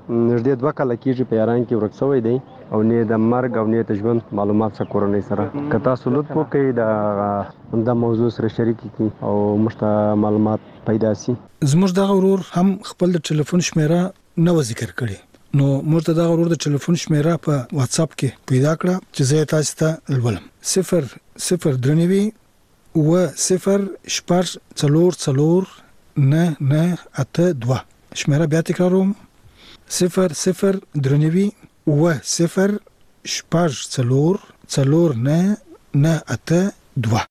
نږدې 2 کاله کېږي په ایران کې ورک شوی دی او نه د مرګ او نه د ژوند معلومات څخه کورنۍ سره که تاسو لطف وکړئ د موضوع سره شریک کړئ او موږ ته معلومات پیدا شي. زموږ دغه ورور هم خپل د ټلیفون شمیره نه ذکر کړي نو موږ ته دغه ورور د ټلیفون شمیره په واتس اپ کې پیدا کړه چې زه تاسو ته ولولم 003 و 0 شپږ څلور څلور نه نه اته 2 شمیره بیا تکراروم 003 و 0 شپږ څلور څلور نه نه اته 2.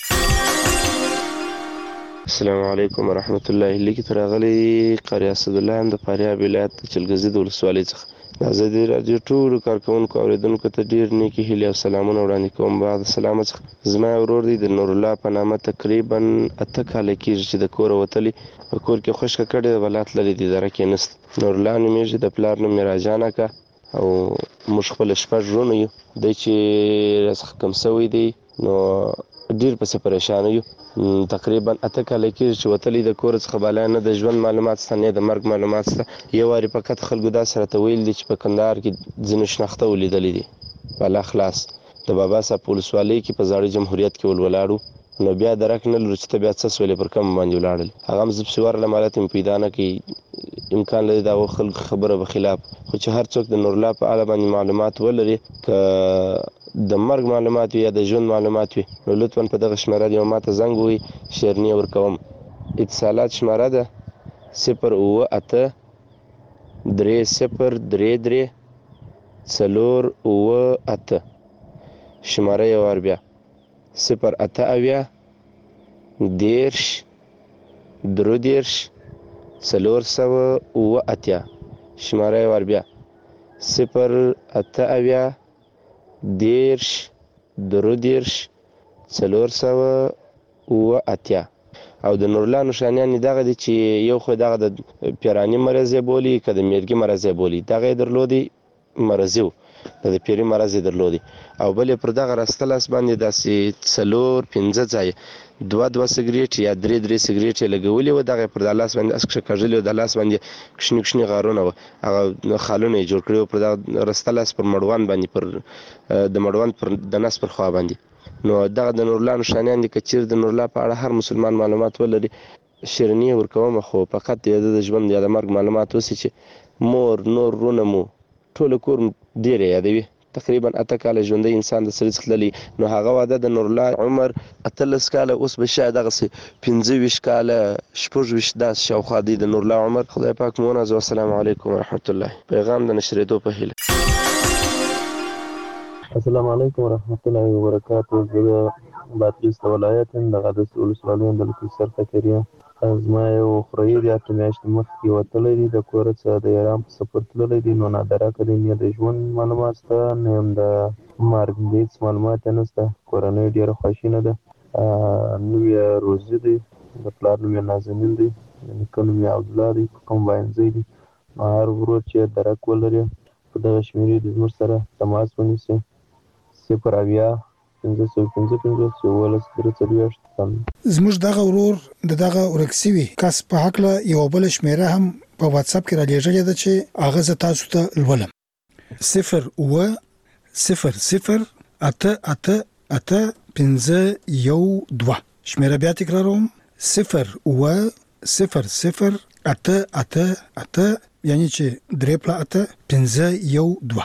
السلام علیکم ورحمت الله. لیکي ترغلي قاری اسد الله د فاریاب ولایت چلګزي د ولسوالۍ څخه د ازادي رادیو ټول کارکونکو اوریدونکو ته ډیر نیکی هیله او سلامونه وړاندې کوم. بعد سلام څخه زما ورور دی د نور الله په نامه تقریبا 8 کال کېږي چې د کور وتلی په کور کې خوشک کړي ولات لري د درکې نست نور الله نومېږي د پلار نوم راجانه کا او مش خپل شپږ ورونه یو د چې رسخ کم سوی دی نو ډیر په پریشان یو. تقریبا 8 کال کې چې وتلی د کور څخه بالا نه د ژوند معلومات ستنه نه د مرګ معلومات ست یو واری فقط خلکو دا سره ته ویل دي چې په کندهار کې ځینې شناخته ولیدلې دي بالا خلاص د بابا صاحب پولیسوالۍ کې په زاړه جمهوریت کې ولولاړو نو بیا درک نه لري چې بیا څه سولې پر کم باندې ولاړل هغه مزب سوار لمالت پیدا نه کې امکان لري دا خلک خبره به خلاف خو چې هر څوک د نور الله په اړه باندې معلومات ولري ک د مرګ معلومات یا د ژوند معلومات وي نو لطفا په دغه شمیره دی ماته زنګ وي شیرنی ورکوم. اتصالات شمیره ده 0 3 0 څلور 8 شمیره یو ور بیا 0 8 اویا 10 درودیرش څلور سوه 8 شمیره یو ور بیا 0 8 اویا 10 درودیرش څلور سوه 8 او د نورلا نشانیان دغه دي چې یو خو دغه د پیرانی مرض بولی که د میرګي مرض بولی دغه درلودي مرزو د پیری مرض درلودي او بل پر دغه راستلاس باندې داسې څلور 15 ځای 2 سیګریټ یا 3 سیګریټ لګولي و دغه پر د لاس باندې اسکه کژلې د لاس باندې کښنی غارونه و هغه خالونه جوړ کړو پر د راستلاس پر مړوان باندې پر د مړوان پر د نس پر خوا باندې نو دغه د نورلا نشانیان دي کچیر د نورلا په اړه هر مسلمان معلومات ولري شیرنی ورکوم خو فقط د ژوند یا د مرګ معلومات وسی چې مور نور رونمو ټول کور ډیر یادوي تقریبا 8 کال ژوندۍ انسان د سړي څخه للی نو هغه واده د نورلا عمر 13 کال اوس به شاید دغه 15 کال شپږ داس شاوخوا دی د نورلا عمر. خدای پاک مو نازو. السلام علیکم ورحمت الله. پیغام د نشریدو په هیله. السلام علیکم ورحمت الله وبرکاته. زه باتریس ولایت د غدس ولسوالۍ د لکسر فکریه زما یو خوري د اته میاشتې مخکې وتلی دی د کور څخه د ایران په سفر تللی دی نو نادره کړی نه د ژوند معلومات شته نه هم د مرګ هیڅ معلومات یې نشته. کورنۍ ډېره خواشینه ده. نوم یې روزي دی د پلار نوم یې نازنین دی د نیکه نوم یې عبدالله دی په کوم واینځی دی. نو هر ورور چې درک ولري په دغه شمېرې د زموږ سره تماس ونیسي 0 اویا 555 زموږ دغه ورور د دغه ورکسوي کس په حق له یو بل شمیره هم په واتس اپ کې را لېږلې ده چې هغه ز تاسو ته ولولم 0 و 0 0 8 8 8 5 1 2 شمیره بیا تکراروم 0 و 0 0 8 8 8 یعنی چې 3 8 5 1 2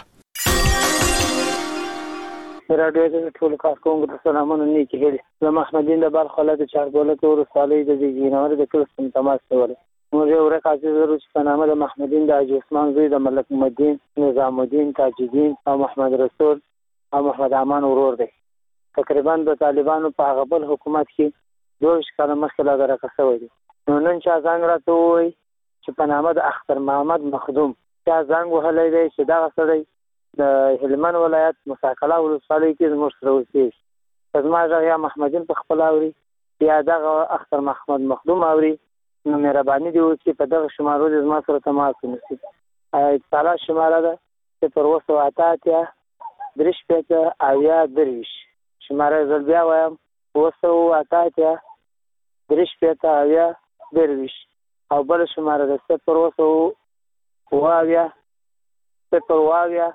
راډیو د ټول کارکونکو ته سلامونه نیکی هیلې. زه محمدین د بلخ ولایت چارګولت ولسوالۍ د جینور د کلستون تماس کولی. موږ یو ورک عزیز ورور چې په نامه د محمدین د حاجي عثمان زوی د ملک الدین نظام الدین تاج الدین او محمد رسول او محمد امان ورور دی. تقریبا د طالبانو په هغه بل حکومت کې 2 کال مخکې لا درکه شوی دی. نو نن چا زنګ راته ووایي چې په نامه د اختر محمد مخدوم چا زنګ وهلی دی چې دغه سړی د هلمند ولایت مساکله ولسوالۍ کې زموږ سره اوسېږي. زما غږ یا محمدین په خپل اوري یا دغه اختر محمد مخدوم اوري نو مهرباني دې وکړي په دغه شمارو دې زما سره تماس ونیسي. اتصالات شماره ده 0 3 5 اویا 23 شماره زه بیا وایم 0 3 5 اویا 23 او بل شماره ده 0 اویا صفر واویا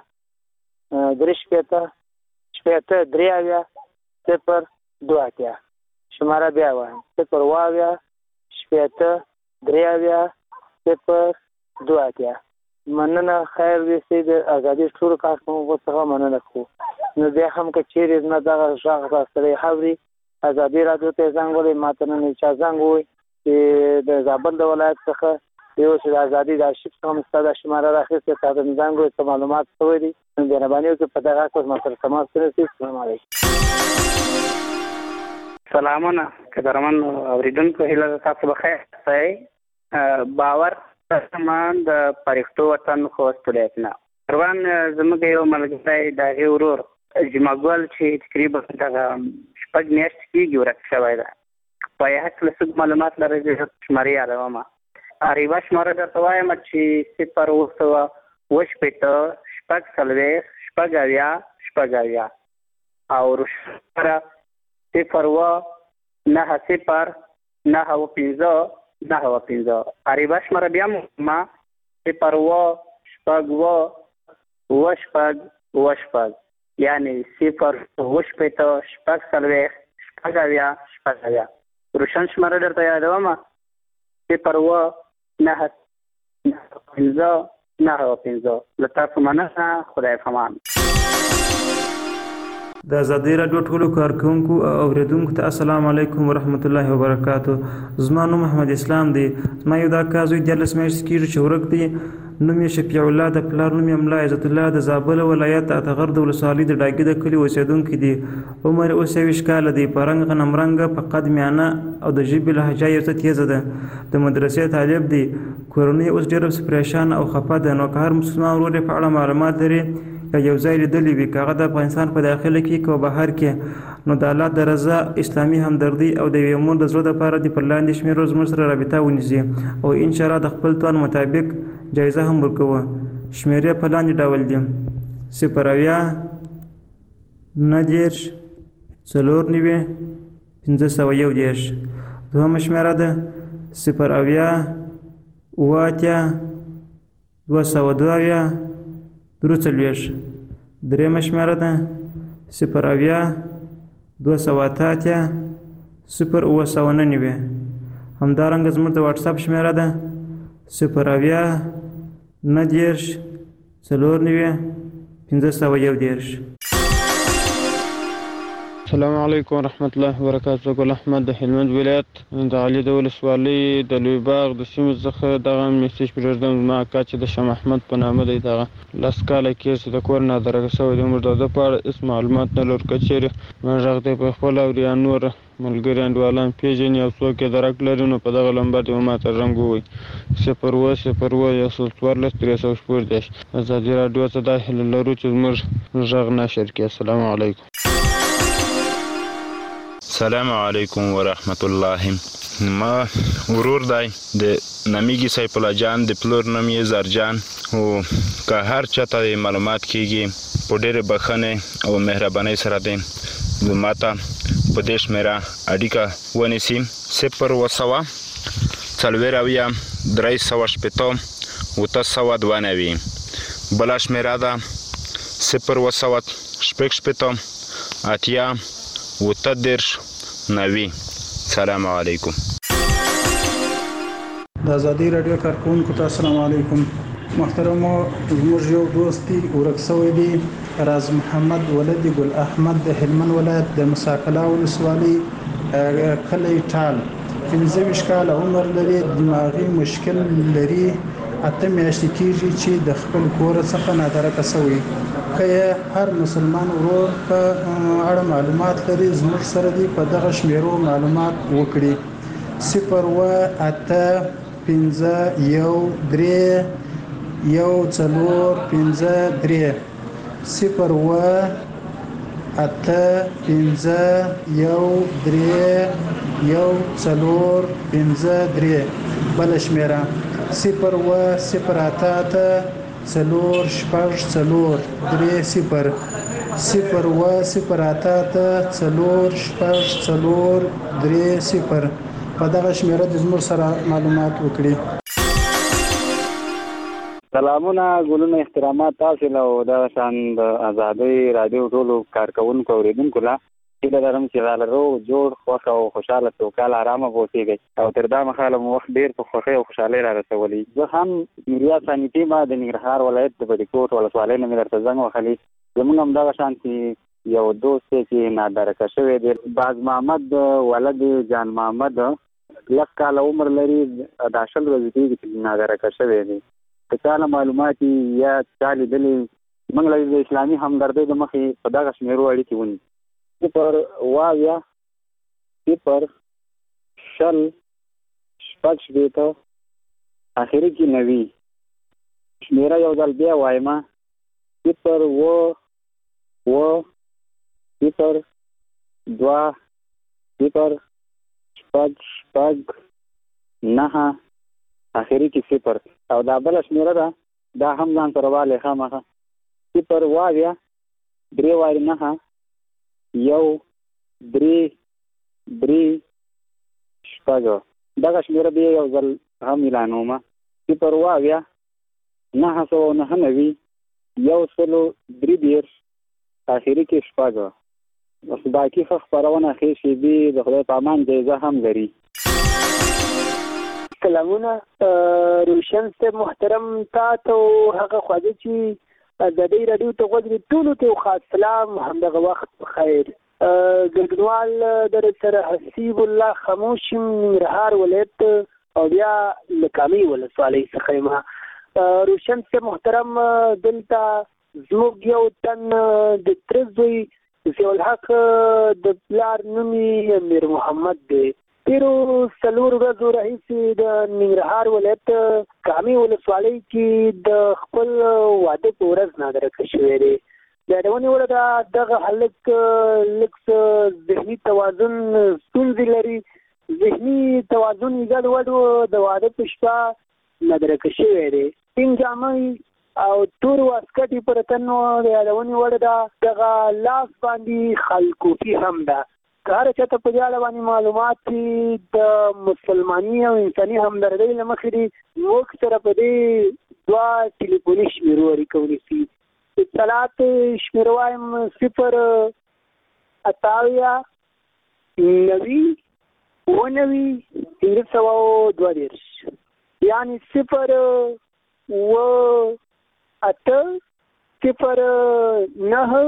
3 صفر 2 شماره بیا وایم 0 واویا 3 0 مننه خیر دې سي د ازادي ټول کارکونکو څخه مننه کوو نو بیا هم که چیرې نه دغه غږ راستلی حوري ازادي راډیو ته زنګ ولې ماته نن چا زنګ ووی چې د زابل د ولایت څخه یو چې د ازادي د آرشیف څخه مو ستا دا شماره راخیستې تا ته مې زنګ ووی څه معلومات شوی دي نو مهرباني وکړئ په دغه حق ما سره تماس ونیسئ السلام علیکم سلامونه قدرمن اورېدونکو هیله ده تاسو بخیر اوسئ باور سامان د پرښتو وطن خوست ولایت نه پروان زموږ یو ملګری د هغې ورور جمعه ګل چې تقریبا دغه 6 میاشتې کېږي ورک شوی ده په یې هکله څه معلومات لرئ زه شمارې یادومه یوه شماره درته وایم چې 0 او روشنه 0 عریبه شماره بیا ما 0 یعنی 0 روشن شماره درته یادوم 0 له تاسو مننه خدای پامان د ازادي راډیو ټولو کارکونکو او اوریدونکو ته السلام علیکم ورحمت الله وبرکاتو زما نوم محمد اسلام دی زما یو دا کار زوی 14 میاشتې کېږي چې ورک دی نوم یې شفیع الله د پلار نوم یې ملا عزت الله د زابل ولایت اتغر د ولسوالۍ د ډاګي د کلي اوسېدونکی دی عمر اوس 23 کاله دی په رنګ غنم رنګه په قد میانه او د ژبې لهجه یې څه تیزه ده د مدرسې طالب دی کورنۍ اوس ډېره پریشان او خفه ده نو که هر مسلمان ورور یې په اړه معلومات لري یا یو ځای لیدلی وي که هغه د افغانستان په داخله کې که بهر کې نو د الله د رضا اسلامي همدردي او د یوې مور د زړه دپاره د پر لاندې شمېرو زموږ سره رابطه ونیسي او انشاءالله د خپل توان مطابق جایزه هم ورکوه شمېرې په لاندې ډول دي 0 دوهمه شمېره ده 0 درېیمه شمېره ده 0 همدارنګه زموږ د واټساپ شمېره ده 0 السلام علیکم ورحمت الله وبرکاتو ګل احمد د هلمند ولایت د علي د ولسوالۍ د لوی باغ د سیمې څخه دغه میسج پرېږدم زما اکا چې د شاه محمد په نامه دی دغه 10 کاله کېږي چې د کور نه درګه شوی دی موږ د ده په اړه هېڅ معلومات نه لرو که چېرې موږ غږ دی په خپل اوري یا نور ملګري انډیوالان پېژني او څوک یې درک لري نو په دغه لمبر دې ماته رنګ ووایي 0 ازادي راډیو ته دا هیله لرو چې زموږ غږ نشر کړي السلام علیکم السلام علیکم ورحمت الله ما ورور دی د نامیږي سیف الله جان د پلور نوم یې زرجان او که هر چاته معلومات کېږي په ډېرې بښنې او مهربانۍ سره دی ماته په دې شمېره اړیکه ونیسي 0 بله شمېره ده 0 سلام علیکم د ازادي راډیو کارکونکو ته السلام علیکم محترمو زموږ یو دوست دی ورک شوی دی راز محمد ولد ګل احمد د هلمند ولایت د مساکلا ولسوالۍ کلی ټال 15 کاله عمر لري دماغي مشکل لري اته میاشتې کېږي چې د خپل کور څخه نادرکه شوی که هر مسلمان ورور په اړه معلومات لري زموږ سره دی په دغه شمیرو معلومات وکړي 0 بل شمیره 0 په دغه شمیره د زموږ سره معلومات وکړي سلامونه ګلونه احترامات تاسو له او د شان د آزادۍ رادیو ټولو کارکونکو اوریدونکو له هیله لرم چې غالرو جوړ خوښ او خوشاله توکل آرامه اوسئ او تر دا مخاله مو وخت ډیر په خوښۍ او خوشحالۍ را رسولي. زه هم میریا ثانیتي ما د ننګرهار ولایت د بډیکوټ ولسوالۍ نه مې درته زنګ وهلی. زموږ همدغه شانتي یو دوست چې نادرکه شوی دی باز محمد ولد جان محمد لږ کاله عمر لري دا 10 ورځې کېږي چې نادرکه شوی دی. که چا له معلومات یا چا لیدلې موږ له د اسلامي همدردۍ د مخې په دغه شمېرو اړیکې ونیسو. 0 0 شل شپږ شپېته اخري کې 90 شمېره یو ځل بیا وایم 0 0 0 2 0 شپږ 9 اخري کې 0 او دا بل شمېره ده دا هم ځان سره والی خامخه 0 واویا 3 واري 9 یو 3 3 شپږ دغه شمېره بیا یو ځل هم اعلانومه 0 واویا 999 یو سلو 3 اخري کې 6 بس باقي خبرونه ښې شیبې د خدای په امان جایزه هم لري. سلامونه روشن صاحب محترم تاسو هغه خواږه چې د دې رادیو ته غوږ ټولو ته خاص سلام همدغه وخت بخیر. ګډونوال در سره حسیب الله خاموش ننګرهار ولایت او بیا لکامي ولسوالۍ څخه ما روشن صاحب محترم دلته زموږ یو تن د ترزوی ضیاءالحق د پلار نوم یې امیر محمد دی. تیرو 4 ورځو راهیسې د ننګرهار ولایت کامي ولسوالۍ کې د خپل واده په ورځ نادرکه شوی دی. د یادونې وړ ده دغه هلک لږ ذهني توازن ستونزې لري. ذهني توازن یې ګډوډ د واده په شپه نادرکه شوی دی. سپین جامې او تور واسکټ یې پر تن و. د یادونې وړ ده دغه لاس باندې خلکوفي هم ده. که هر چاته په دې اړه باندې معلومات د مسلماني او انساني همدردۍ له مخې دي موږ سره په دې 2 ټلیفوني شمېرو اړیکه ونیسي. اطلاعات شمېره وایم 0 اتاویا 90 90 322 یعنی 0 8 0 9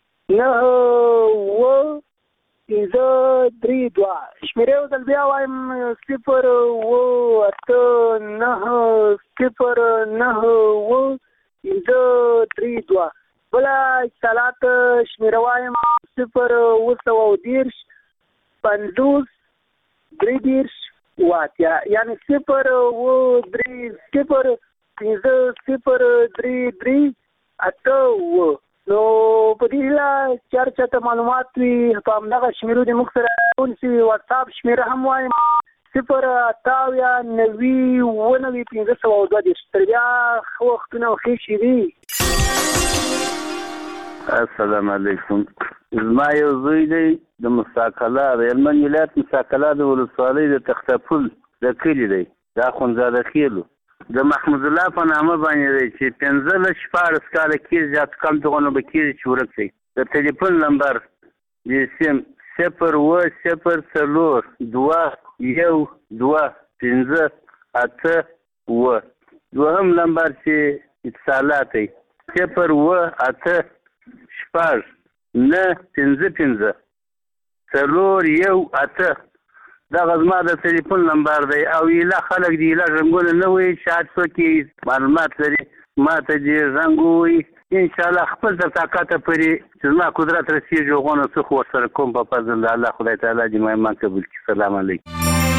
9 5 3 2 شمېره یو ځل بیا وایم 0 8 9 0 9 5 3 2 بله اتصالات شمېره وایم 0 910 50 3 واتیا یعنی 0 3 0 5 0 3 3 8 نو په دې هیله چې هر چاته معلومات وي په همدغه شمېرو دې موږ سره ونیسي. واتساپ شمېره هم وایم 0 اتاویا 90 522 تر بیا ښه وختونه او ښې شېبې. السلام علیکم. زما یو زوی دی د مستقله د هلمند ولایت مستقله د ولسوالۍ د تختپل د کلي دی د اخندزاده خیلو د محمود الله په نامه باندې دی چې 15 کاله کېږي زیات کم دغه به کېږي چې ورک دی. د ټلیفون نمبر د سیم 0 0 4 2 1 2 5 8 دوهم نمبر چې اتصالات دی 0 8 شپږ 9 5 5 4 1 8 دغه زما د ټلیفون نمبر دی او ایله خلک دی ایله رنګونه نه وي شاید څوک معلومات لري ما ته دې رنګ ووایي انشاءالله خپل تر طاقته پورې چې زما قدرت رسېږي هغونه څه خو ورسره کوم په فضل د الله خدای تعالی دې ما ایمان قبول کړي. سلام علیکم.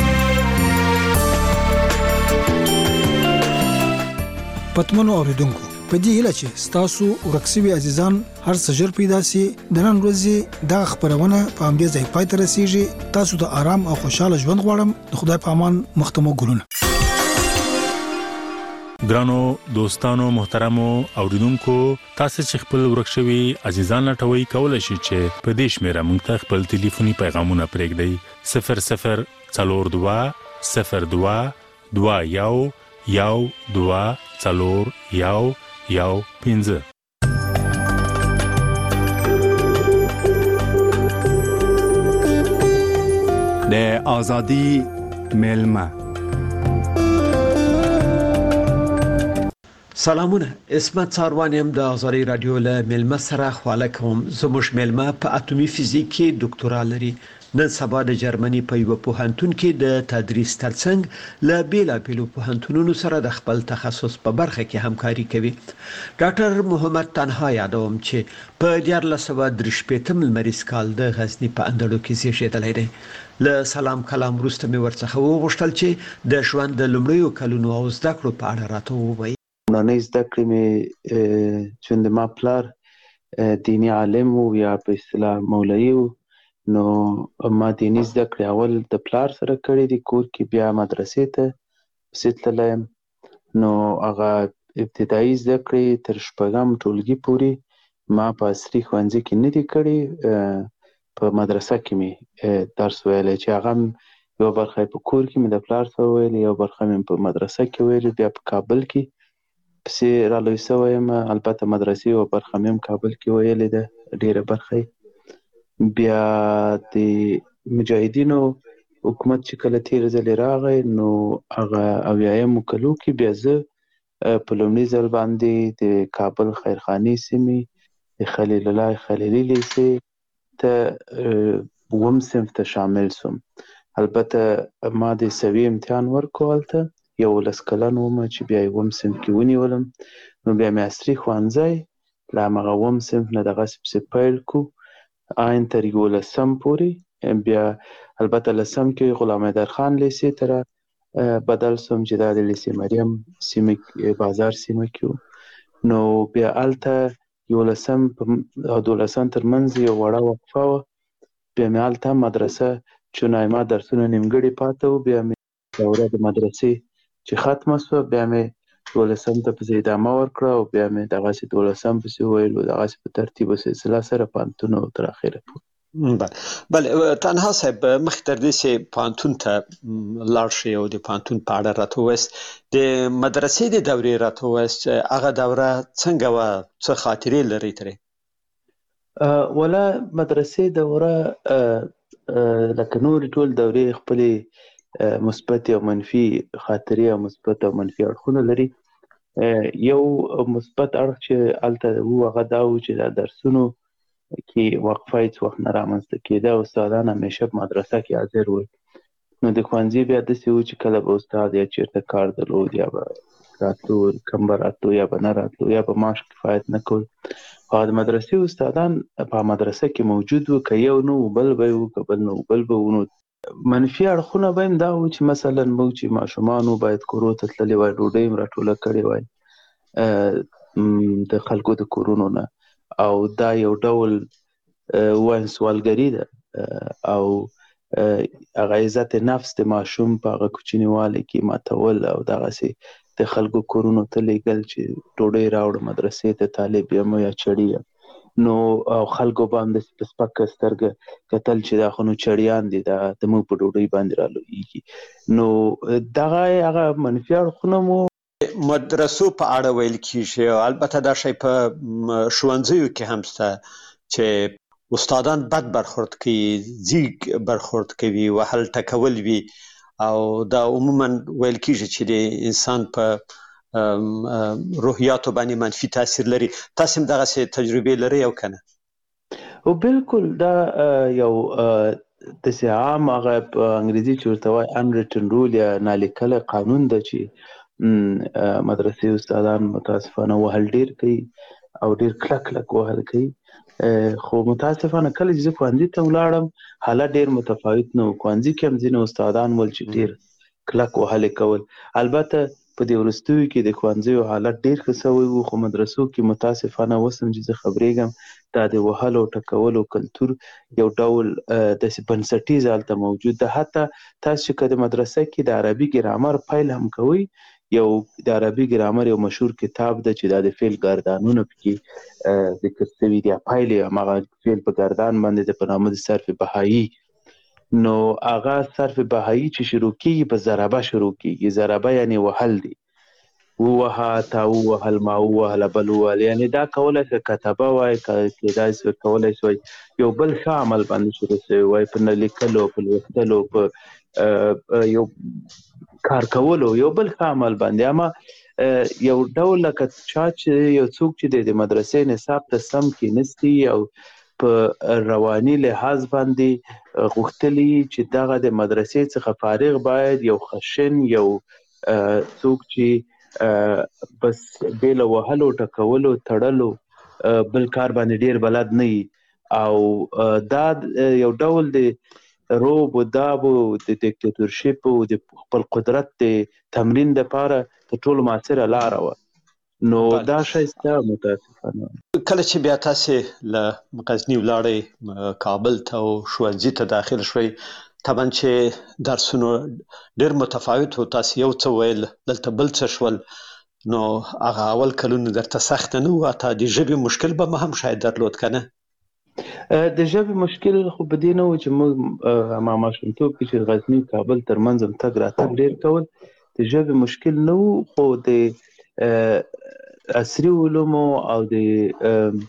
پتمنو اوریدونکو په دې هیله چې ستاسو ورکسوي عزیزان هر څه ژر پیدا سي د نن ورځې دا خبرونه په همدې ځای پای ته رسیږي. تاسو ته آرام او خوشاله ژوند غواړم. د خدای په امان مختمو ګلونه. ګرانو دوستانو محترمو اوریدونکو تاسو چې خپل ورکشوي عزیزان لټوي کولای شئ چې په دې شمیره مونږ ته خپل ټلیفوني پیغامونه پرېږدئ 00 42 02 21 12415. د ازادي ملما. سلامونه، اسمت څاروان یم د ازادي رادیو له ملما سره خواله کوم. زموږ ملما په اټومي فزیک کې ډاکټورا لري. نن سبا د جرمني په یو پوهنتون کې د تدریس ترڅنګ له بیلابیلو پوهنتونونو سره د خپل تخصص په برخه کې همکاري کوي. ډاکټر محمد تنها یادوم چې په 1983 لمریز کال د غزنی په اندړو کې زیږیدلی دی. له سلام کلام وروسته مې ورڅخه وغوښتل چې د ژوند د لومړیو کلونو او زده کړو په اړه راته ووایي. لومړنۍ زده کړې مې چې د ما پلار دیني عالم و یا په اصطلاح مولوي و، نو ما دیني زده کړې اول د پلار سره کړې دي کور کې، بیا مدرسې ته پسې تللی یم. نو هغه ابتدایي زده کړې تر 6م ټولګي پورې ما په عصري ښوونځي کې نه دي کړې، په مدرسه کې مې درس ویلی چې هغه یو برخه په کور کې مې د پلار سره ویلې، یو برخه مې په مدرسه کې ویلې، بیا په کابل کې پسې رالوی سوی یم. البته مدرسې یو برخه مې هم کابل کې ویلې ده، ډېره برخه یې. بیا د مجاهدینو حکومت چې کله تیر ځلې راغی، نو هغه 80مو کلو کې بیا زه په لومړي ځل باندې د کابل خیرخانې سیمې د خلیل الله خلیلي لیسې ته 7م صنف ته شامل سوم. البته ما د سوي امتحان ورکړو هلته، 11 کلن وم چې بیا 7م صنف کې ونیولم. نو بیا مې عصري ښوونځی له همغه 7م صنف نه دغسې پسې پیل کړو آین تر 11م پورې. بیا البته 10م کې غلام حیدرخان لیسې ته بدل سوم چې دا د لیسې مریم سیمه بازار سیمه کې و. نو بیا هلته 11م او 12م ترمنځ یو وړه وقفه وه. بیا مې هلته مدرسه چون ما درسونه نیمګړي پاته و، بیا مې دوره د مدرسې چې ختمه سوه، بیا مې 12م ته پسې ادامه ورکړه او بیا مې دغسې 12م پسې وویل، دغسې په ترتیب و سلسله سره پوهنتون او تر اخره پورې. بله تنها صاحب، مخکې تر دې چې پوهنتون ته لاړ شئ او د پوهنتون په اړه راته ووایاست، د مدرسې د دورې راته ووایاست، هغه دوره څنګه وه، څه خاطرې لرئ ترې؟ ولا مدرسې دوره لکه نورې ټول دورې خپلې مثبت او منفي خاطرې او مثبت او منفي اړخونه لري. یو مثبت اړخ چې هلته و هغه دا و چې دا درسونو کې وقفه هېڅ وخت نه رامنځته کېده، استادان همیشه په مدرسه کې حاضر ول. نو د ښوونځي بیا داسې و چې کله به استاد یا چېرته کار درلود یا به راتلو، کم به راتلو یا به نه راتلو یا به معاش کفایت نه کول. او د مدرسې استادان په مدرسه کې موجود و، که یو نه و بل به و، که بل نه و بل به و. نو منفي اړخونه به هم دا و چې مثلا موږ چې ماشومان وو باید کورو ته تللي وای، ډوډۍ هم راټوله کړې وای د خلکو د کورونو نه، او دا یو ډول وایم سوالګري ده او هغه عزت نفس د ماشوم په هغه کوچنیوالي کې ماتول او دغسې د خلکو کورونو ته لیږل چې ډوډۍ راوړه مدرسې ته، طالب یم یا چړي یم. نو او خلکو به هم داسې په سپکه سترګه کتل چې دا خو نو چړیان دي، دا زموږ په ډوډۍ باندې رالویږي. نو دغه هغه منفي اړخونه مو مدرسو په اړه ویل کېږي، او البته دا شی په ښوونځیو کې هم شته چې استادان بد برخورد کوي، ځیږ برخورد کوي، وهل ټکول وي، او دا عموما ویل کېږي چې د انسان په روحیاتو باندې منفي تاثیر لري. تاسو هم دغسې تجربې لرئ او که نه؟ او بالکل دا یو داسې عام هغه په انګریزي چې ورته وایي unwritten rule یا نالیکلی قانون ده چې مدرسې استادان متاسفانه وهل ډېر کوي او ډېر کلک کلک وهل کوي. خو متاسفانه کله چې زه ښوونځي ته ولاړم حالت ډېر متفاوت نه و. ښوونځي کې هم ځینې استادان ول چې ډېر کلک وهل کول. البته په دې وروستیو کې د ښوونځیو حالت ډېر ښه سوی و، خو مدرسو کې متاسفانه اوس هم چې زه خبرېږم دا د وهلو او ټکولو کلتور یو ډول داسې بنسټیز هلته موجود ده. حتی تاسو چې که د مدرسه کې د عربي ګرامر پیل هم کوئ، یو د عربي ګرامر یو مشهور کتاب ده چې دا د فعل ګردانونه پکې ذکر شوي دي، پیل یې هماغه فعل په ګردان باندې ده په نامه د صرف بهایي. نو هغه صرف بهایي چې شروع کېږي په ضربه شروع کېږي، ضربه یعنې وهل دی. ووهه تا ووهل ما ووهله بل ووهل، یعنې دا کولی شي کتبه وای، کېدای شي کولی شي یو بل ښه عمل باندې شروع شوی وای، په نه لیکلو، په لوستلو، په یو کار کولو، یو بل ښه عمل باندې. اما یو ډول لکه چا چې یو څوک چې د مدرسې نصاب ته سم کېنستی او په رواني لحاظ باندې غوښتلي چې دغه د مدرسې څخه فارغ باید یو خشن، یو څوک چې بس بې له وهلو، ټکولو، تړلو بل کار باندې ډیر بلد نه وي، او دا یو ډول د روب و داب و د دیکتاتورشپ و د خپل قدرت د تمرین دپاره تر ټولو مؤثره لاره وه. نو دا شی سته متاسفانه. کله چې بیا تاسې له غزني ولاړئ کابل ته او ښوونځي ته داخل شوئ، طبعا چې درسونه ډېر متفاوت و، تاسې یو څه ویل دلته بل څه شول، نو هغه اول کلونه درته سخته نه وه؟ حتی د ژبې مشکل به هم شاید درلود که نه؟ د ژبې مشکل خو په دې نه و چې موږ ما ماشومتوب کې چې غزني کابل ترمنځ هم تګ راتګ ډېر کول، د ژبې مشکل نه و، خو د عصري علومو او د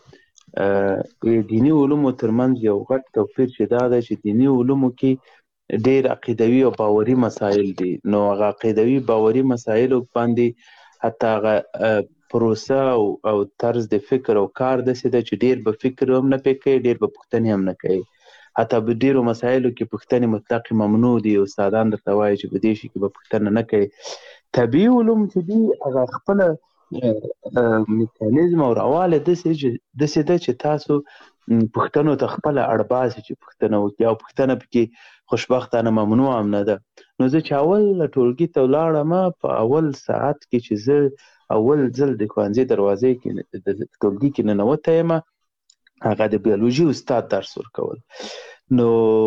دیني علومو ترمنځ یو غټ توپیر چې دا دی چې دیني علومو کې ډېر عقیدوي او باوري مسایل دي. نو هغه عقیدوي باوري مسایلو باندې حتی هغه پروسه او طرز د فکر او کار داسې ده چې ډېر به فکر هم نه پرې کوي، ډېر به پوښتنې هم نه کوي. حتی په ډېرو مسایلو کې پوښتنې مطلق ممنوع دي، استادان درته وایي چې په دې شي کې به پوښتنه نه کوي. طبیعي علوم چې دي هغه خپله میکانیزم او رواله داسې ده چې تاسو پوښتنو ته خپله اړ باسي چې پوښتنه وکړي، او پوښتنه پکې خوشبختانه ممنوع هم نه ده. نو زه چې اول ټولګي ته ولاړم، په اول ساعت کې چې زه اول ځل د ښوونځي دروازې کې د ټولګي کې ننوتی یم، هغه د بیولوژي استاد درس ورکول. نو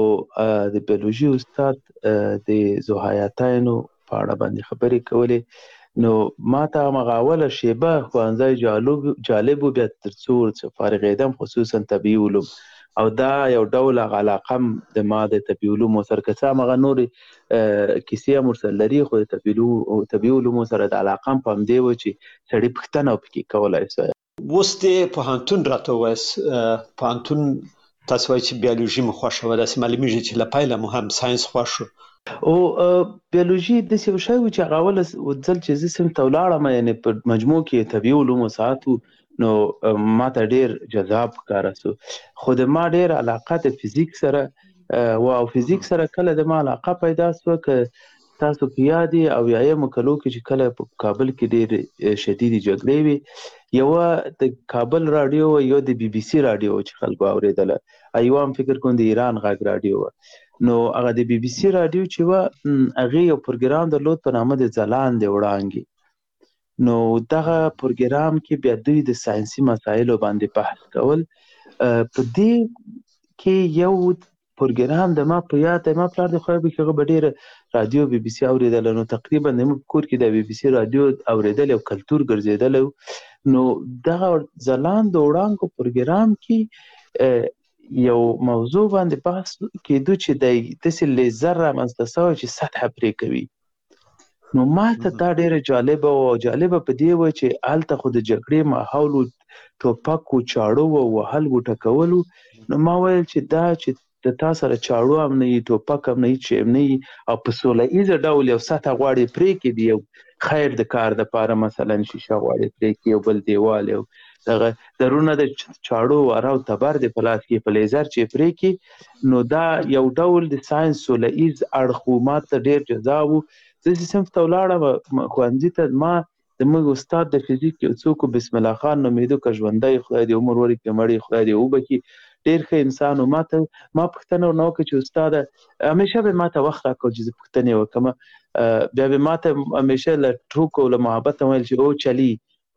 د بیولوژي استاد د ذوحیاتینو په اړه باندې خبرې کولې. نو ما ته همغه اوله شیبه ښوونځی جالب و، بیا تر څو فارغېدم، خصوصا طبیعي علوم، او دا یو ډول علاقه هم د ما د طبیعي علومو سره، که څه همغه نورې کیسې هم ورسره لري، خو د طبیعي علومو سره د علاقه هم په همدې وه چې سړي پوښتنه پکې کولی سوی. اوس د پوهنتون راته ووایاست، پوهنتون تاسې وایي چې بیولوژي مو خوښه وه، داسې معلومېږي چې له پیله مو هم ساینس خوښ و. او بیولوژي داسې یو شی و چې هغه اوله ځل چې زه صنف ته ولاړم، یعنې په مجموع کې طبیعي علومو ساعت و، نو ما ته ډېر جذاب ښکاره سو. خو د ما ډېر علاقه د فزیک سره و، او فزیک سره کله د ما علاقه پیدا سوه، که تاسو په یاد یې اویایمو کلو کې چې کله په کابل کې ډېرې شدیدې جګړې وې، یوه د کابل راډیو وه، یو د بي بي سي راډیو وه چې خلکو اورېدله، یوه هم فکر کوم د ایران غږ راډیو وه. نو هغه د بي بي سي راډیو چې وه، هغې یو پروګرام درلود په نامه د ځلانده وړانګې. نو دغه پروګرام کې بیا دوی د ساینسي مسایلو باندې بحث کول. په دې کې یو پروګرام د ما په یاد دی، ما پلار د خدای بخښي، هغه به ډېره راډیو بي بي سي اورېدله. نو تقریبا زموږ په کور کې د بي بي سي راډیو اورېدل یو کلتور ګرځېدلی و. نو دغه ځلانده وړانګو پروګرام کې یو موضوع باندې بحث کېدو چې دی داسې لیزر رامنځته سوی چې سطحه پرې کوي. نو ما ته دا ډېره جالبه وه، او جالبه په دې وه چې هلته خو د جګړې ماحول و، ټوپک و، چاړو و، وهل و، ټکول و. نو ما ویل چې دا چې د تا سره چاړو هم نه وي، ټوپک هم نه وي، چې هم نه وي، او په سوله ایزه ډول یو سطحه غواړې پرې کړي، یو خیر د کار دپاره، مثلا شیشه غواړې پرې کړي، یو بل دیوال، یو دغه درونه د چاړو واره او تبر د په لاس کې په لیزر چې پرې کړي. نو دا یو ډول د ساینس سوله ایز اړخ و، ما ته ډېر جذاب و. زه چې صنف ته ولاړم ښوونځي ته، ما زموږ استاد د فزیک یو څوک بسم الله خان نومېده، که ژوندی خدای دې عمر ورکړي، مړی خدای دې وبخي، ډېر ښه انسان و. ما پوښتنه ورنه وکړه چې استاده، همیشه به ما ته وخت راکړ چې زه پوښتنې وکړم، بیا به ما ته همیشه له ټوکو له محبت ویل چې او چلی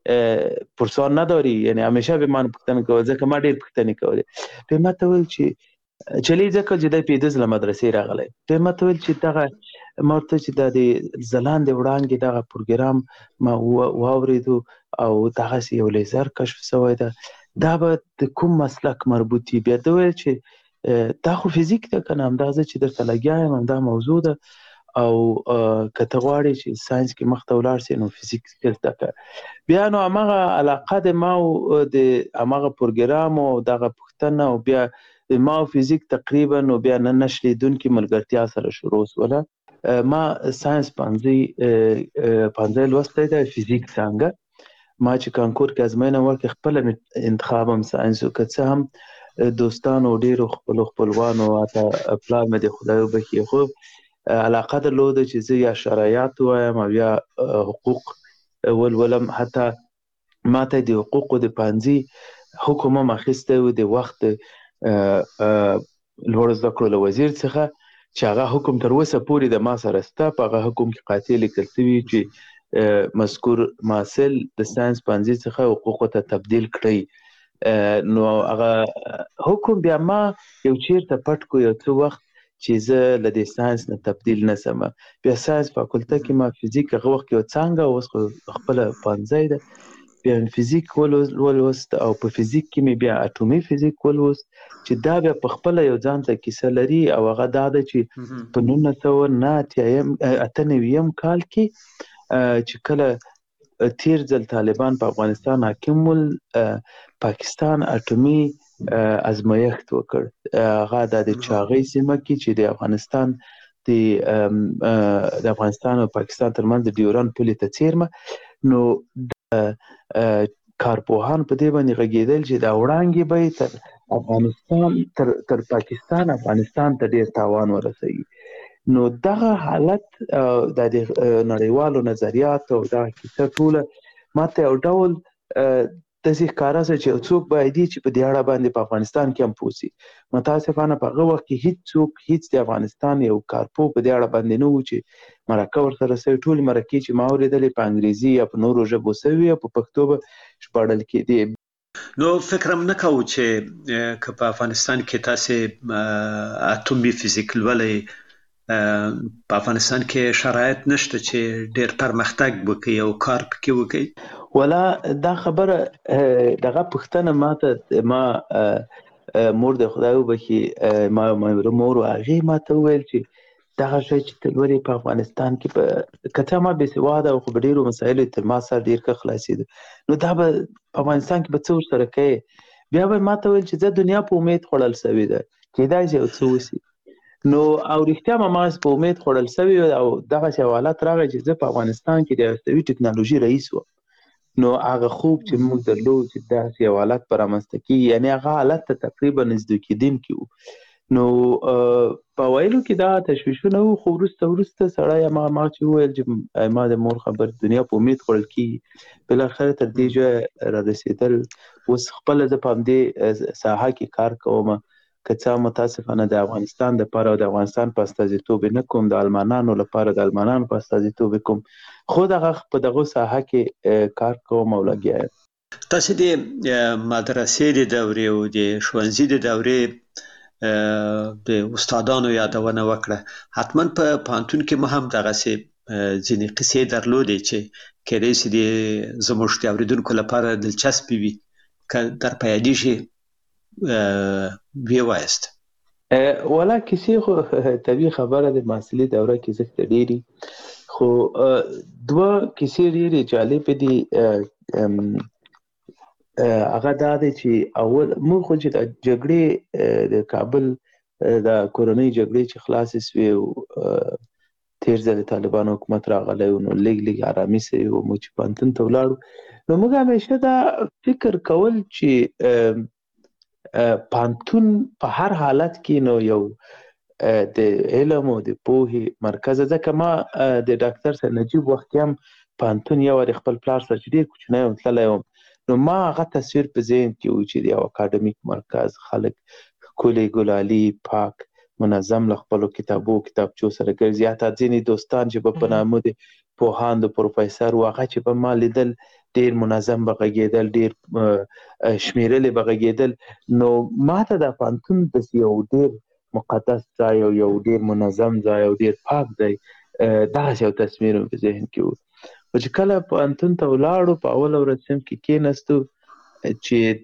پرسان نداری، یعنی همیشه به من پوښتنه کول، ځکه ما ډېر پوښتنې کولې. بیا ما ته ویل چې چلی ځکه چې دی پېده ځله مدرسې راغلی. بیا ما ته ویل چې دغه ما ورته چې دا د ځلانده وړانګې دغه پروګرام ما واورېدو، او دغسې یو لیزر کشف سوی ده، دا به د کوم مسلک مربوط وي؟ بیا ده ویل چې دا خو فزیک ده که نه، همدا زه چې درته لګیا یم همدا موضوع ده، او کته غواړي چې ساينس کې مخ ته ولاړ شي نو فزیکس کې زده کړه. بیا نو هغه علاقه د ما د هغه پروګرام او دغه پښتنه او بیا د ما فزیک تقریبا نو بیا نن نشلیدونکو ملګرتیا سره شروع وسوله. ما ساينس پنځه لوستې ده فزیک څنګه ما چې کانکور کې ازموینه ورکړه خپل انتخابم ساينس وکړ هم دوستانو ډیرو خپلوانو اته پلان مې د خدای وبخي خو علاقه درلوده چې زه یا شرایط وایم او یا حقوق ولولم. حتی ماته د حقوقو د پانځي حکم مخسته و د وخت لوړ زده کړو له وزیر څخه چې هغه حکم تر اوسه پورې د ما سره ستا په هغه حکم کې قاطع لیکل شوی چې مذکور محصل د ساينس پانځي څخه حقوقو ته تبدیل کړي. نو هغه حکم بیا ما یو چیرته پټ کو یو څو وخت چې زه له دې ساينس نه تبدیل نسم. بیا ساينس فاکولټه کې ما فزیک هغه وخت یو څنګه اوس خپل پنځه ده بیا فزیک ولوست او په فزیک کې مې بیا اټومي فزیک ولوست چې دا بیا په خپل یو ځان ته کیسه لري او هغه دا ده چې په 1998 کال کې چې کله تیر ځل طالبان په افغانستان حاکم ول پاکستان اټومي ازمایښت وکړ. هغه د چاغې سیمه کې چې د افغانستان د افغانستان او پاکستان ترمنځ د ډیورند پولې ته څیرمه نو کارپوهان په دې باندې غږیدل چې دا وړاندې به تر افغانستان تر پاکستان افغانستان ته ډیر تاوان ورسوي. نو دغه حالت د نړیوالو نظریات او دا کیسه ټوله ماته یو ډول داسې ښکاره شوه چې څوک باید چې په دې اړه باندې په افغانستان کې هم پوه شي. متاسفانه په هغه وخت کې هیڅ د افغانستان یو کارپو په دې اړه باندې نه و چې مرکه ورسره سوي. ټولې مرکې چې ما اورېدلې په انګریزي یا په نورو ژبو سوي او په پښتو به ژباړل کېدې. نو فکر هم نه کوو چې که په افغانستان کې تاسې اټومي فزیک لولئ په افغانستان کې شرایط نشته چې ډیر پرمختګ وکړي او کار پکې وکړي. ولا دا خبره دغه پښتنه ماته ما مور د خدای وبخي ما مور هغه ماته ویل چې دغه شی چې تلوري په افغانستان کې په کته ما به سواده او په ډیرو مسایلو تر ما سره ډیر ښه خلاصید. نو دا به په افغانستان کې به څو سره کوي. بیا به ماته ویل چې د دنیا په امید خړل سوي ده کېدای شي او څه وسی. نو او رښتیا ما په امید خړل سوي او دغه حوالات راغی چې زه په افغانستان کې د استوي ټکنالوژي رئیس وم. نو هغه خوب چې موږ درلود چې داسې یو حالت پر رامنځته کېږي یعنې هغه حالت ته تقریبا نږدې کېدونکي وو. نو په ویلو کې دا تشویشونه وو خو وروسته سړی ما چې وویل چې ما د مور خبر دنیا په امید خوړل کېږي بالاخره تر دې ځایه رارسېدل. اوس خپله زه په همدې ساحه کې کار کوم که څه متاسفانه د افغانستان دپاره او د افغانستان په استازیتوب نه کوم د المانانو لپاره د المانانو په استازیتوب کوم خو په دغه ساحه کې کار کوم او لګیا یم. تاسو د مدرسې د دورې او د ښوونځي د دورې د استادانو یادونه وکړه. حتما په پوهنتون کې مو هم دغسې ځینې قصې درلودې چې کېدای شي زموږ د اورېدونکو لپاره دلچسپې وي که در په یادېږي ویې وایاست. ولا کیسې خو طبیعي خبره د محصلي دوره کې زښته ډېري خو دوه کیسې ډېرې جالبې دي. هغه دا دی چې اول موږ خو چې د جګړې د کابل د کورنۍ جګړې چې خلاصې سوې او تېر ځل د طالبانو حکومت راغلی و نو لږ ارامي سوې و موږ چې پوهنتون ته ولاړو نو موږ همیشه دا فکر کول چې پوهنتون په هر حالت کې نو یو د علم او د پوهې مرکز. ځکه ما د ډاکټر سید نجیب وخت هم پوهنتون یو وارې خپل پلار سره چې ډېر کوچنی وم تللی وم نو ما هغه تصویر په ذهن کې و چې د یو اکاډمیک مرکز خلک ښکلي ګلالي پاک منظم له خپلو کتابچو سره ګرځي. حتی ځینې دوستان چې به په نامه د پوهاند و پروفیسر و هغه چې به ما لیدل ډیر منظم به غږېدل ډیر شمیرلې به غږېدل. نو ما ته د پوهنتون داسې یو ډیر مقدس ځای او یو ډیر منظم ځای او ډیر پاک ځای دغسې یو تصویر مې په ذهن کې و. خو چې کله پوهنتون ته ولاړو په اوله ورځ صنف کې کېناستو چې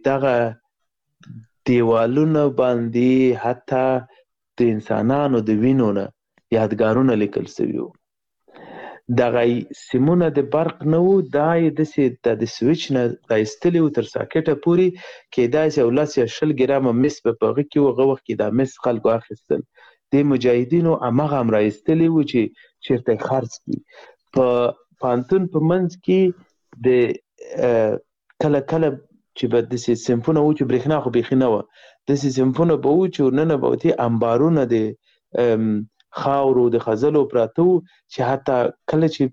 دغه دیوالونه باندې حتی د انسانانو د وینو نه یادګارونه لیکل شوي وو. دغه سیمونه د برق نه وو، دا یې داسې د سویچ نه رایستلي وو تر ساکټه پورې، کیدای شي 10 یا 20 ګرامه مس په هغه کې وو. هغه وخت کې دا مس خلکو اخیستل. د مجاهدینو هماغه هم رایستلي وو چې چېرته یې خرڅ کړي. په پوهنتون په منځ کې د کله کله چې به داسې صنفونه وو چې برېښنا خو بیخي نه وه، داسې صنفونه به وو چې ورننه به وتې انبارونه د خاورو د خزلو پراته وو، چې حتی کله چې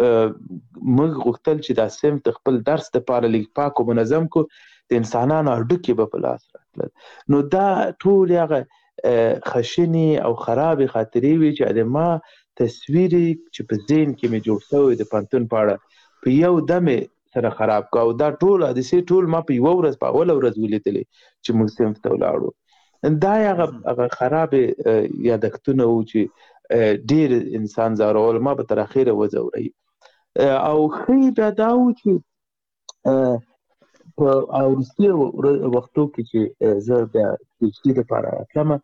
موږ غوښتل چې دا صنف د خپل درس دپاره لږ پاک او منظم کو، د انسانانو هډوکي به په لاس راتلل. نو دا ټولې هغه خشنې او خرابې خاطرې وي چې د ما تصویر چې په ذهن کې مې جوړ شوی د پوهنتون په اړه په یو دم سره خراب کا. او دا ټول حادثې ټول ما په یوه ورځ په اوله ورځ ولیدلې چې موږ صنف ته ولاړو. دا هغه خرابې یادښتونه وو چې ډېر انسان ځورول. ما به تر اخره وځوروي. او ښه بیا دا وو چې په وروستي وختو کې چې زه بیا PhD دپاره راتلم،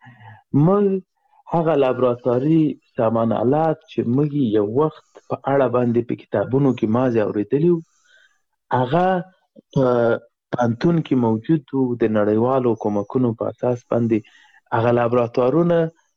موږ هغه لابراتواري سامان آلات چې موږ یو وخت په اړه باندې په کتابونو کې مازې اورېدلي وو، هغه په پوهنتون کې موجود وو. د نړیوالو کومکونو په اساس باندې هغه لابراتوارونه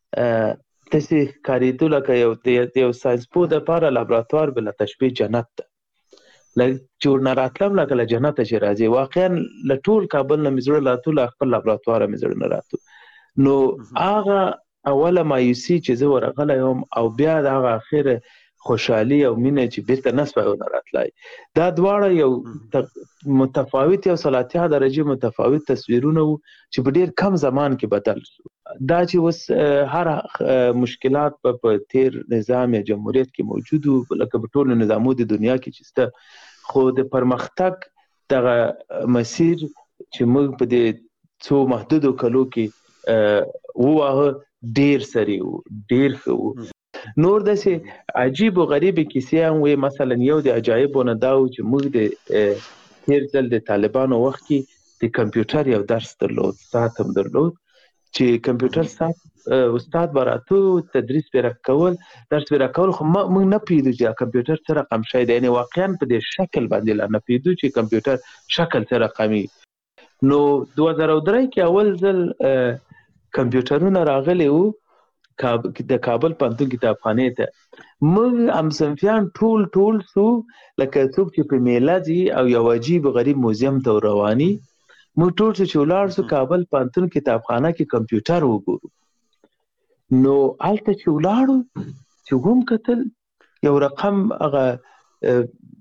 داسې ښکارېدو لکه د یو ساینسپوه دپاره لابراتوار بله تشبیه جنت ده، چې ورنه راتلم لکه له جنته چې راځي. واقعا له ټول کابل نه مې زړه راتلو، له خپل لابراتواره مې زړه نه راتلو. نو هغه اوله مایوسي چې زه ورغلی وم، او بیا د هغه اخره خوشحالي او مینه چې بیرته نه سوی ونه راتلی، دا دواړه یو متفاوت، یو 30 درجې متفاوت تصویرونه وو چې په ډېر کم زمان کې بدل شو. دا چې اوس هر مشکلات په تیر نظام یا جمهوریت کې موجود وو، لکه په ټولو نظامو د دنیا کې چې شته، خو د پرمختګ دغه مسیر چې موږ په دې څو محدودو کلو کې وواهه ډېر سریع وو، ډېر ښه وو. نور داسې عجیب و غریبې کیسې هم وې. مثلا یو د عجایبو نه دا و چې موږ د تیر ځل د طالبانو وخت کې د کمپیوټر یو درس درلود، ساعت هم درلود، چې کمپیوټر ساعت استاد به راته تدریس به راکول، درس به راکول، خو موږ نه پوهېدو چې کمپیوټر څه رقم شی دی. یعنې واقعا په دې شکل باندې لا نه پوهېدو چې کمپیوټر شکل څه رقمي. نو 2003 کې اول ځل کمپیوټرونه راغلي وو د کابل پوهنتون کتابخانې ته. موږ همصنفیان ټول سو لکه څوک چې په میله ځي او یو عجیب غریب موزیم ته رواني. موږ ټول چې ولاړ سو کابل پوهنتون کتابخانه کې کمپیوټر وګورو. نو هلته چې ولاړو چې هم کتل یو رقم هغه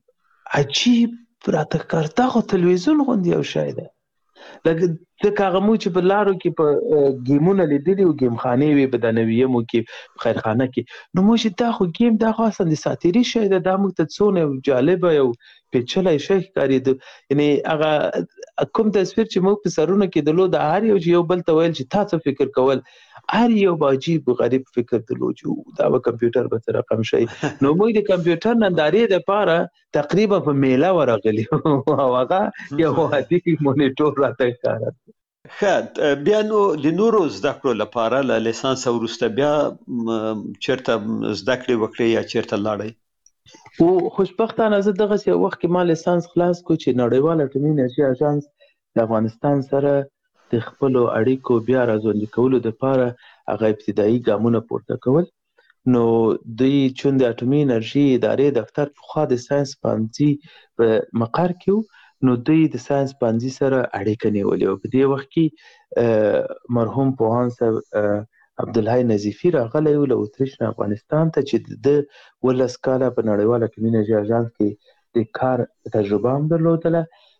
عجیب راته ښکار، دا خو تلویزیون غوندې یو شی دی. ځکه هغه موږ چې په لارو کې په ګیمونه لیدلي وو، ګیم خانې وې په د نویمو کې، په خیرخانه کې. نو موږ چې دا خو ګیم، دا خو اصلا د ساتیري شی دی، دا موږ ته څونه جالبه یو پیچلی شی ښکارېده. یعنې هغه کوم تصویر چې موږ په سرونو کې درلود، هر یو چې یو بل ته ویل چې تا څه فکر کول، هر یو به عجیب غریب فکر درلود چې دا به کمپیوټر به څه رقم شی. نو موږ د کمپیوټر نندارې دپاره تقریبا په میله ورغلي او هغه یو عادي مونیټور راته ښکاره. ښه، بیا نو د نورو زده کړو لپاره له لیسانس وروسته بیا چېرته زده کړې وکړې یا چېرته لاړئ؟ خو خوشبختانه زه دغسې یو وخت کې ما لیسانس خلاص کړو چې نړیوال اټومي انرژي اژانس د افغانستان سره د خپلو اړیکو بیا راژوندي کولو دپاره هغه ابتدایي ګامونه پورته کول. نو دوی چون د اټومي انرژي ادارې دفتر پخوا د ساینس پوهنځي په مقر کې و، نو دوی د ساینس پوهنځي سره اړیکه نیولې وه. په دې وخت کې مرحوم پوهاند صاحب عبدالحی نظیفي راغلی و له اتریش نه افغانستان ته، چې د 11 کاله په نړیوال اټومي انرژي اژانس کې د کار تجربه هم درلودله.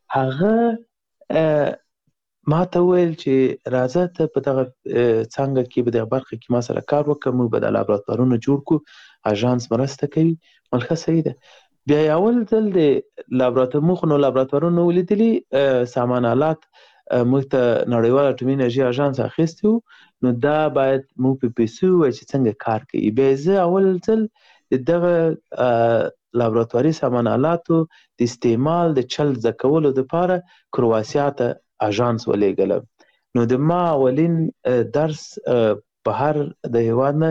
هغه ما ته وویل چې راځه ته په دغه څانګه کې، په دغه برخه کې ما سره کار وکړه، موږ به دا لابراتوارونه جوړ کړو، اژانس مرسته کوي. ویل ښه صحیح ده. بیا یې اول ځل د موږ نو لابراتوارونه ولیدلي، سامان آلات موږ ته نړیوال اټومي انرژي اژانس اخیستی و، نو دا باید موږ په پیسو ووایو چې څنګه کار کوي. بیا زه اول ځل د دغه لابراتواري سامان آلاتو د استعمال د چل زده کولو دپاره کرواسیا ته اژانس ولېږلم. نو د ما اولین درس بهر د هېواد نه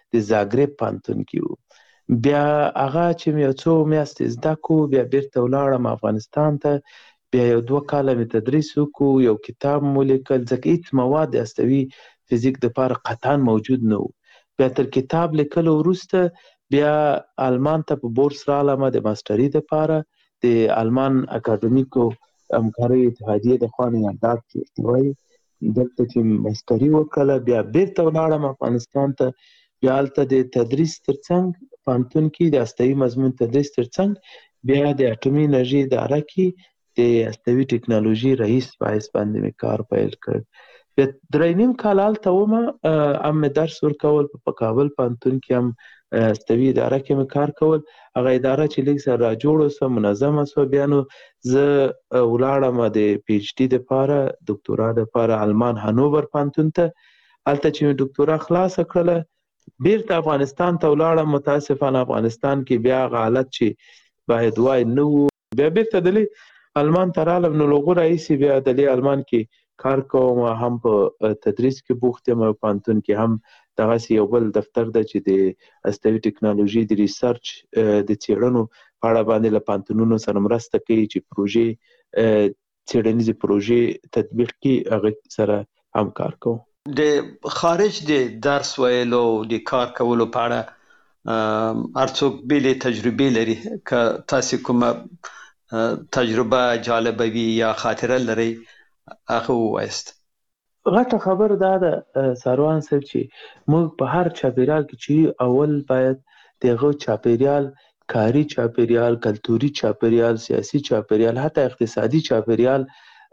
د زاګرب پوهنتون کې و. بیا هغه چې مې یو څو میاشتې زده کړو، بیا بیرته ولاړم افغانستان ته. بیا یو 2 کاله مې تدریس وکړو، یو کتاب مو لیکل، ځکه هېڅ مواد د هستوي فزیک دپاره قطعا موجود نه و. بیا تر کتاب لیکلو وروسته بیا آلمان ته په بورس رالم د ماسټري دپاره، د آلمان اکاډمیکو همکارۍ اتحادیې د خوا نه یاداک ورته وایي. دلته چې ماسټري وکړله، بیا بیرته ولاړم افغانستان ته. بیا هلته د تدریس ترڅنګ پوهنتون کې د هستوي مضمون تدریس ترڅنګ بیا د اټومي انرژي اداره کې د هستوي ټکنالوژي رئیس باعث باندې مې کار پیل کړ. بیا 3.5 کال هلته ومه، هم مې درس ورکول په کابل پوهنتون کې، هم هستوي اداره کې مې کار کول. هغه اداره چې لږ سره راجوړه سوه، منظمه سوه، بیا نو زه ولاړم د پی ایچ ډي دپاره، دکتورا دپاره آلمان هانوور پوهنتون ته. هلته چې مې دکتورا خلاصه کړله، بیرته افغانستان ته ولاړم. متاسفانه افغانستان کې بیا هغه حالت چې باید وای نه و. بیا بیرته دلې آلمان ته رالم. نو له هغو راهیسې بیا دلې آلمان کې کار کوم، هم په تدریس کې بوخت یم، پوهنتون کې هم دغسې یو بل دفتر ده چې د هستوي ټکنالوژي د ریسرچ د څېړنو په اړه باندې له پوهنتونونو سره مرسته کوي چې پروژې څېړنیزې پروژې تطبیق کړي، هغه سره هم کار کوم. د خارج د درس ویلو د کار کولو په اړه هر څوک بیلې تجربې لري. که تاسې کومه تجربه جالبه وي یا خاطره لرئ، هغه ووایاست. غټه خبر دا ده سروان صاحب چې موږ په هر چاپیریال کې چې اول باید دغه چاپیریال، کاري چاپیریال، کلتوري چاپیریال، سیاسي چاپیریال، حتی اقتصادي چاپیریال،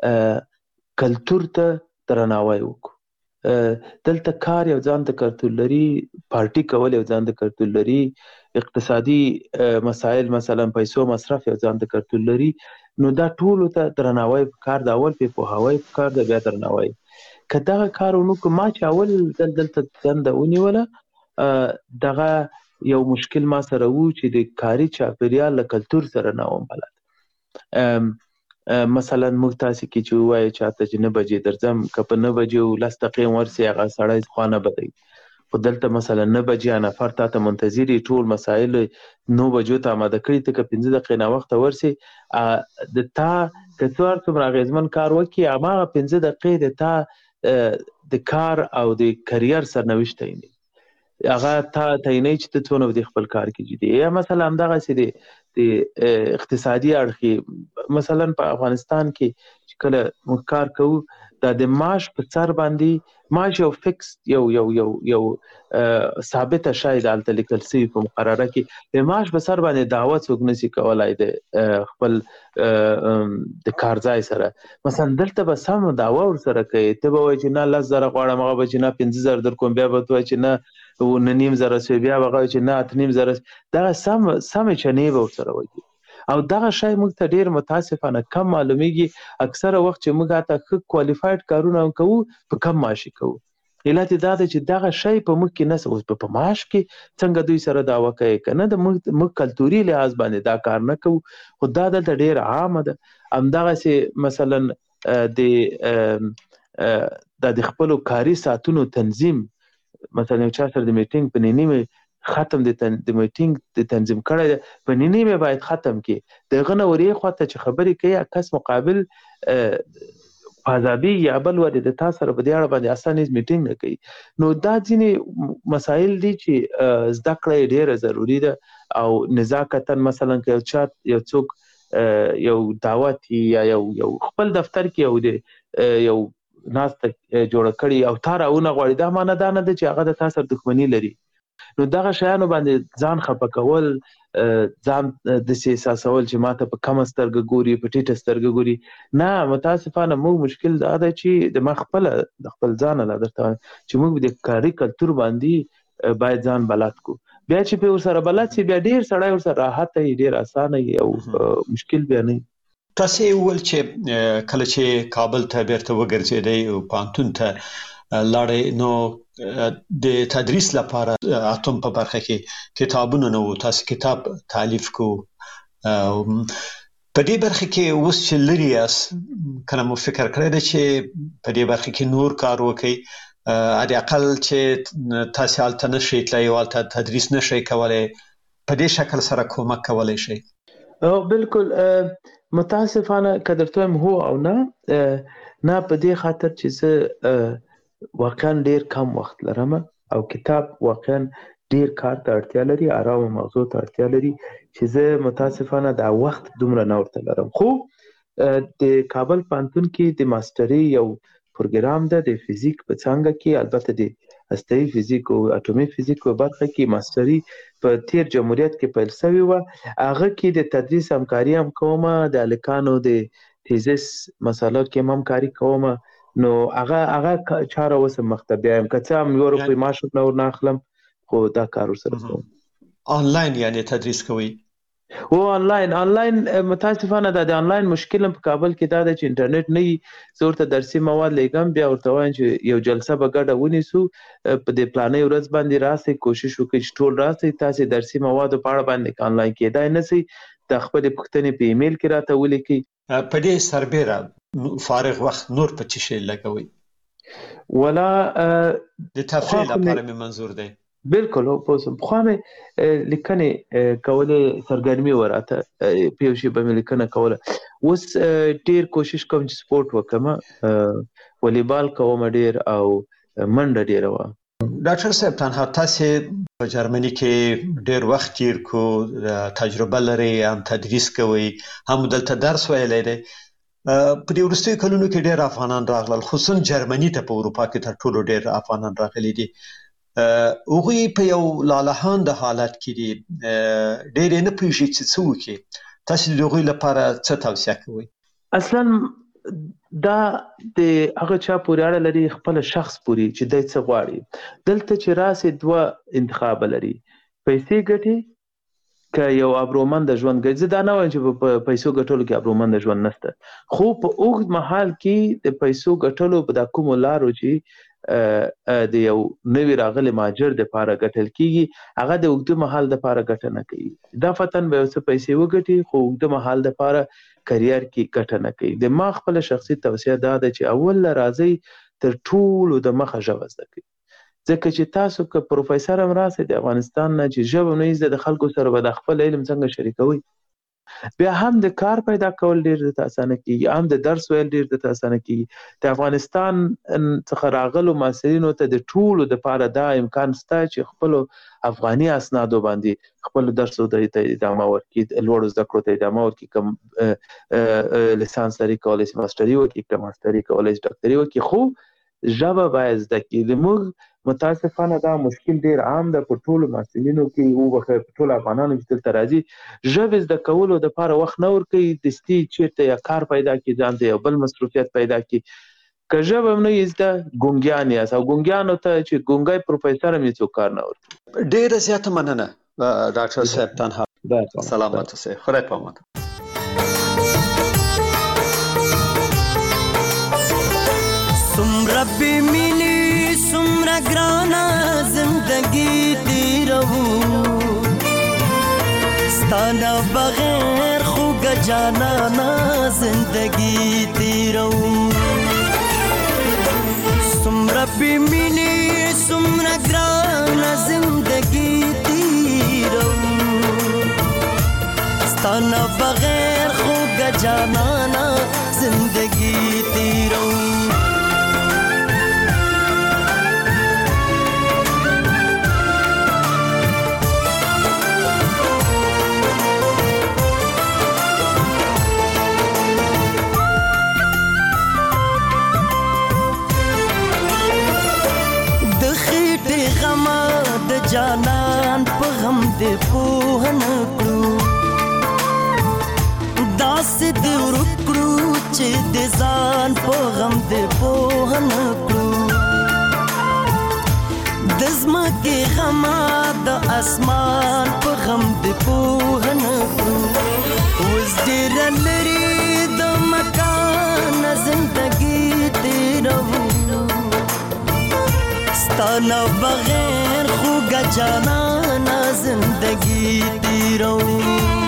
کلتور ته درناوی وکړو. دلته کار یو ځان ته کلتور لري، پارټي کول یو ځان ته کلتور لري، اقتصادي مسایل مثلا پیسو مصرف یو ځان ته کلتور لري. نو دا ټولو ته درناوی پکار ده، اول پې پوهاوی پکار ده، بیا درناوی. که دغه کار ونه کړو، ما چې اول دلته دنده ونیوله، دغه یو مشکل ما سره و چې د کاري چاپیریال له کلتور سره نه وم بلد. مثلا موږ تاسې کې چې ووایو چاته چې 9 بجې درځم، که په 9 بجې 10 دقیقې ورسې، هغه سړی خوا نه بدوي. خو دلته مثلا 9 بجې نفر تا ته منتظر وي، ټول مسایل 9 بجو ته اماده کړي، ته که 15 دقیقې ناوخته ورسې، د تا که څو هر څومره اغېزمن کار وکړي، هماغه 15 دقیقې د تا د کار او د کریر سرنوشت تعینوي. هغه تا تعینوي چې ته څونه په خپل کار کې جدي. یا مثلا همدغسې د اقتصادي اړخ، مثلا په افغانستان کې چې کله موږ کار کوو، دا د معاش په سر باندې معاش یو فکس یو ثابته شی ده هلته لیکل سوي په مقرره کې. د معاش په سر باندې دعوه څوک نشي کولی د خپل د کار ځای سره. مثلا دلته به سم دعوه ورسره کوي، ته به وایي چې نه 10,000 غواړم، هغه به چې نه 15,000 در کوم، بیا به ته وایي چې نه 9,500 شوي، بیا به هغه وایي چې نه 8,500. دغه سمې چنې به ورسره وایي. او دغه شی موږ ته ډېر متاسفانه کم معلومیږي. اکثره وخت چې موږ هلته ښه کوالیفاید کارونه هم کوو، په کم معاش یې کوو. علت یې دا دی چې دغه شی په موږ کې نشته. اوس په معاش کې څنګه دوی سره دعوه کوي که نه، د موږ کلتوري لحاظ باندې دا کار نه کوو، خو دا دلته ډېره عامه ده. همدغسې مثلا د خپلو کاري ساعتونو تنظیم، مثلا یو چا سره د میټینګ په نیمه ختم د میټینګ د تنظیم کړی دی، په نیمه باید ختم کړي. د هغه نه ورې خواته چې خبرې کوي، کس مقابل فاضابي یا بل ودې د تا سره په دې اړه باندې اسانه میټینګ نه کوي. نو دا ځینې مسایل دي چې زده کړه ډېره ضروري ده. او نزاکتاً مثلا که یو څوک یو دعوت یا یو خپل دفتر کې یو ناسته جوړه کړي او تا راونه غواړي، دا معنی دا نه ده چې هغه د تا سره دښمني لري. نو دغه شیانو باندې ځان خفه کول، ځان داسې احساسول چې ماته په کمه سترګه ګوري، په ټیټه سترګه ګوري. نه، متاسفانه موږ مشکل دا ده چې د ما د خپل ځانه لا درته وایم چې موږ د کاري کلتور باندې باید ځان بلد کړو. بیا چې په ورسره بلد شي، بیا ډېر سړی ورسره راحت وي، ډېر اسانه وي او مشکل بیا نه وي. تاسې وویل چې کله چې کابل ته بیرته وګرځېدئ او پوهنتون ته لاړئ، نو د تدریس لپاره اتم په برخه کې کتابونه نه وو، تاسو کتاب تالیف کو. په دې برخه کې اوس چې لري یاست، کنه مو فکر کړی دی چې په دې برخه کې نور کار وکړئ، علي اقل چې تاسو هلته نشئ تللی او هلته تدریس نشئ کولی په دې شکل سره کومک کولی شئ؟ بالکل متاسفانه که درته وایم هو او نه په دې خاطر چې زه واقعا ډیر کم وخت لرم او کتاب واقعا ډیر کار ته اړتیا لري، آرام موضوع ته اړتیا لري چې زه متاسفانه دا وخت دومره نه ورته لرم. خو د کابل پوهنتون کې د ماستري یو پروګرام ده د فزیک په څانګه کې، البته د هسته‌ایي فزیک او اټومي فزیک په برخه کې ماستري په تیر جمهوریت کې پیل شوی و. هغه کې د تدریس همکاري هم کوم، د هلکانو د تیزس مسالو کې هم همکاري کوم. نو هغه چاره اوس هم مخته بیایم، که څه هم یو روپۍ معاش ورنه ورنه اخلم، خو دا کار ورسره کوم. آنلاین یعنی تدریس کوئ؟ او آنلاین متاسفانه دا د آنلاین مشکل په کابل کې دا ده چې انټرنیټ نه وي. زه ورته درسي مواد لیږم، بیا ورته وایم چې یو جلسه به ګډه ونیسو، په دې پلانۍ ورځ باندې راسئ، کوشش وکړئ چې ټول راسئ، تاسې درسي موادو په اړه باندې آنلاین کېدای نه سئ، د خپلې پوښتنې په ایمیل کې راته ولیکئ. په دې سربیره فارغ وخت نور په څه شی لګوئ؟ ولا د تفریح لپاره مې منظور دی. بالکل پوسم خو مې لیکنې کولې، سرګرمي وراته په یو شی به مې لیکنه کوله. اوس ډیر کوشش کوم چې سپورت وکړم، والیبال کوم ډیر او منډه ډیره وه. ډاکټر صاحب تنها تاسې په جرمني کې ډیر وخت تیر کو، تجربه لرئ، هم تدریس کوئ، هم دلته درس ویلی دی. په دې وروستیو کلونو کې ډیر افغانان راغلل، خصوصا جرمني ته په اروپا کې تر ټولو ډیر افغانان راغلي دي. هغوی په یو لالهانده حالت کې دي، ډېر یې نه پوهېږي چې څه وکړي. تاسې د هغوی لپاره څه توصیه کوئ؟ اصلا دا د هغه چا پورې اړه لري، خپل شخص پورې چې دی څه غواړي. دلته چې راسې دوه انتخابه لري، پیسې ګټي که یو ابرومنده ژوند ګټي. زه دا نه وایم چې په پیسو ګټلو کې ابرومنده ژوند نشته، خو په اوږد مهال کې د پیسو ګټلو په دا کومو لارو چې د یو نوی راغلی مهاجر د پاره ګټل کیږي، هغه د اوږده مهال د پاره ګټه نه کوي. دا فتن به یو څه پیسې وګټي، خو اوږده مهال د پاره کریر کې ګټه نه کوي. د ما خپل شخصي توصیه دا ده چې اول راځئ تر ټولو د مخه ژبه زده کړئ، ځکه چې تاسو که پروفیسر هم راسئ د افغانستان نه، چې ژبه نه زده، د خلکو سره به د خپل علم څنګه شریکوئ، بیا هم د کار پیدا کول ډیر درته اسانه کیږي، هم د درس ویل ډیر درته اسانه کیږي. د افغانستان څخه راغلو محصلینو ته د ټولو د پاره دا امکان شته چې خپل افغاني اسنادو باندې خپل درسو ته ادامه ورکړي، لوړو زده کړو ته ادامه ورکړي، کوم لیسانس لري کولای شي ماستري وکړي، که ماستري کولای شي ډاکټري وکړي، خو ژبه باید زده کړي. زموږ متاسفانه دا مشکل ډیر عام ده په ټولو محصلینو کې، او په ټولو افغانانو چې دلته راځي، ژبې زده کولو دپاره وخت نه ورکوي، دستي چېرته یا کار پیدا کړي، ځان ته یو بل مصروفیت پیدا کړي. که ژبه هم نه یې زده، ګونګیان یاست، او ګونګیانو ته چې ګونګی پروفیسر هم یې څوک کار نه ورکوي. ډېره زیاته مننه ډاکټر صاحب تنها. سلامت اوسئ، خدای په امان. سمره بی مینی سمره گرانا زندگی تیرو، ستانا بغیر خوگ جانانا زندگی تیرو. سمره بی مینی سمره گرانا زندگی تیرو، ستانا بغیر خوگ جانانا زندگی تیرو. جانان په غم دې پوه نه کړو، داسې دې ورک کړو چې د ځان په غم دې پوه نه کړو. د ځمکې غمه د اسمان په غم دې پوه نه کړو. اوس ډېره لرې د مکان زندګي تېروو، ستانه بغیر خوږه جانانه زندگی تیرو.